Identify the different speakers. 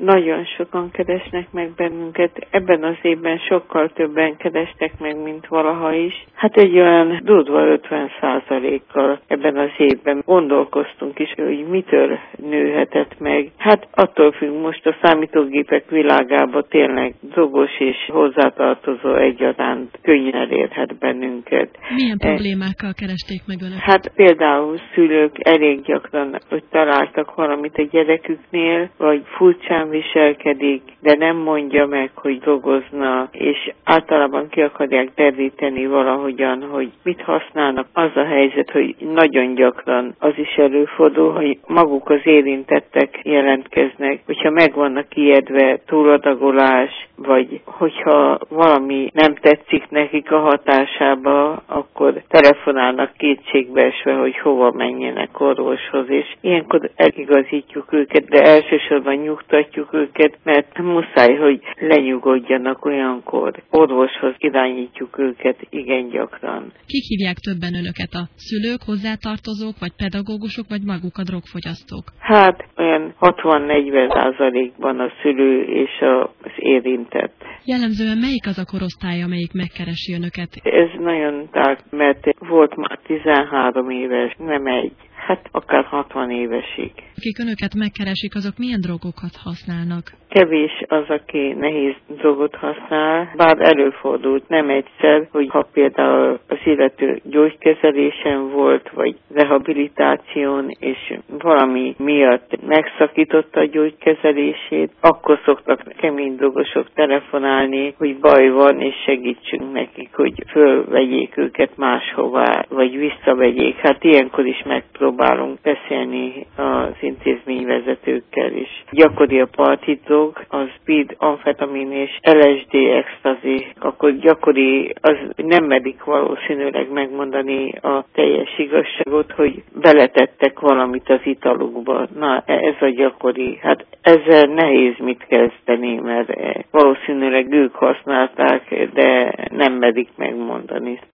Speaker 1: nagyon sokan keresnek meg bennünket. Ebben az évben sokkal többen kerestek meg, mint valaha is. Hát egy olyan durva 50%-kal ebben az évben gondolkoztunk is, hogy mitől nőhetett meg. Hát attól függ, most a számítógépek világában tényleg drogos és hozzátartozó egyaránt könnyen elérhet bennünket.
Speaker 2: Milyen problémákkal keresték meg önök?
Speaker 1: Hát például szülők elég gyakran, hogy találtak valamit a gyereküknél, vagy furcsán viselkedik, de nem mondja meg, hogy drogozna, és általában ki akarják deríteni valahogyan, hogy mit használnak. Az a helyzet, hogy nagyon gyakran az is előfordul, hogy maguk az érintettek jelentkeznek, hogyha meg vannak ijedve, túladagolás, vagy hogyha valami nem tetszik nekik a hatásába, akkor telefonálnak kétségbeesve, hogy hova menjenek orvoshoz, és ilyenkor eligazítjuk őket, de elsősorban nyugtatjuk őket, mert muszáj, hogy lenyugodjanak olyankor. Orvoshoz irányítjuk őket igen gyakran.
Speaker 2: Kik hívják többen önöket? A szülők, hozzátartozók, vagy pedagógusok, vagy maguk a drogfogyasztók?
Speaker 1: Hát olyan 60-40%-ban a szülő és az érintett.
Speaker 2: Jellemzően melyik az a korosztály, amelyik megkeresi önöket?
Speaker 1: Ez nagyon tág, mert volt már 13 éves, nem egy. Hát akár 60 évesig.
Speaker 2: Akik önöket megkeresik, azok milyen drogokat használnak?
Speaker 1: Kevés az, aki nehéz drogot használ, bár előfordult nem egyszer, hogy ha például az illető gyógykezelésen volt, vagy rehabilitáción, és valami miatt megszakította a gyógykezelését, akkor szoktak kemény drogosok telefonálni, hogy baj van, és segítsünk nekik, hogy fölvegyék őket máshová, vagy visszavegyék. Hát ilyenkor is megpróbálunk beszélni az intézményvezetőkkel is. Gyakori a parti drog, a speed, amfetamin és LSD, extazi, akkor gyakori, az nem merik valószínűleg megmondani a teljes igazságot, hogy beletettek valamit az italukba. Na, ez a gyakori. Hát ezzel nehéz mit kezdeni, mert valószínűleg ők használták, de nem merik megmondani.